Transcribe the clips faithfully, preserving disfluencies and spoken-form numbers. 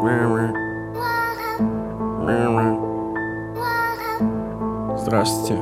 Здравствуйте.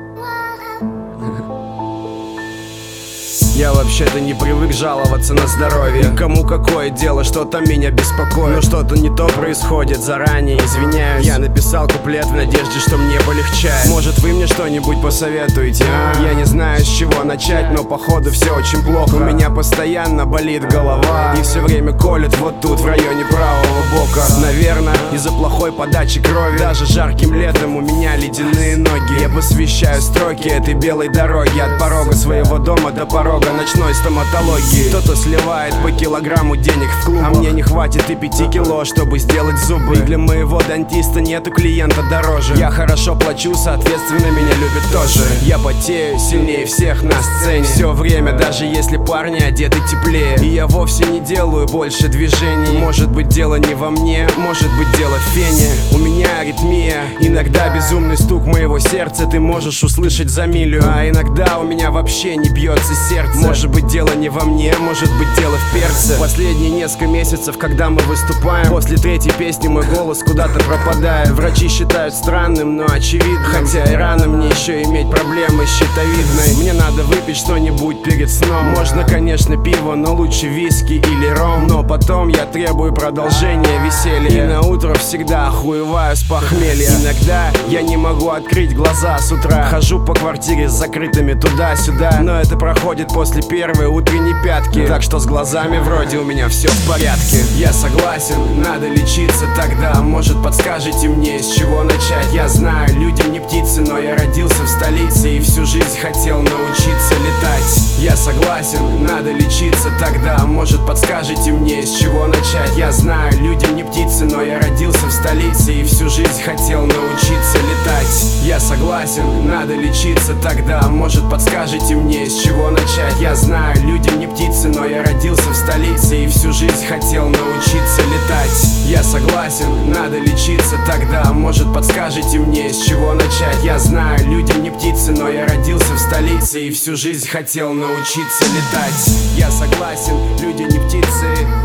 Я вообще-то не привык жаловаться на здоровье. Кому какое дело, что-то меня беспокоит. Но что-то не то происходит, заранее извиняюсь. Я написал куплет в надежде, что мне полегчает. Может, вы мне что-нибудь посоветуете, а? Я не знаю, с чего начать, но походу все очень плохо. У меня постоянно болит голова и все время колет вот тут, в районе правого бока. Наверное, из-за плохой подачи крови. Даже жарким летом у меня ледяные ноги. Я посвящаю строки этой белой дороги от порога своего дома до порога ночной стоматологии. Кто-то сливает по килограмму денег в клубах, а мне не хватит и пяти кило, чтобы сделать зубы. И для моего дантиста нету клиента дороже. Я хорошо плачу, соответственно меня любят тоже. Я потею сильнее всех на сцене все время, даже если парни одеты теплее. И я вовсе не делаю больше движений. Может быть, дело не во мне, может быть, дело в фене. У меня аритмия, иногда безумный стук моего сердца ты можешь услышать за милю. А иногда у меня вообще не бьется сердце. Может быть, дело не во мне, может быть, дело в перце. Последние несколько месяцев, когда мы выступаем, после третьей песни мой голос куда-то пропадает. Врачи считают странным, но очевидно. Хотя и рано мне еще иметь проблемы с щитовидной. Мне надо выпить что-нибудь перед сном. Можно, конечно, пиво, но лучше виски или ром. Но потом я требую продолжения веселья. И на утро всегда охуеваю с похмелья. Иногда я не могу открыть глаза с утра. Хожу по квартире с закрытыми туда-сюда. Но это проходит после первой утренней пятки. Так что с глазами вроде у меня все в порядке. Я согласен, надо лечиться тогда. Может, подскажете мне, с чего начать? Я знаю, людям не птицы, но я родился в столице и всю жизнь хотел научиться летать. Я согласен, надо лечиться тогда. Может, подскажете мне, с чего начать? Я знаю, людям не птицы, но я родился в столице и всю жизнь хотел научиться летать. Я согласен, надо лечиться тогда. Может, подскажете мне, с чего начать? Я знаю, людям не птицы, но я родился в столице и всю жизнь хотел научиться летать. Я согласен, надо лечиться тогда. Может, подскажете мне, с чего начать? Я знаю, людям не птицы, но я родился в столице и всю жизнь хотел научиться летать. Я согласен, люди не птицы.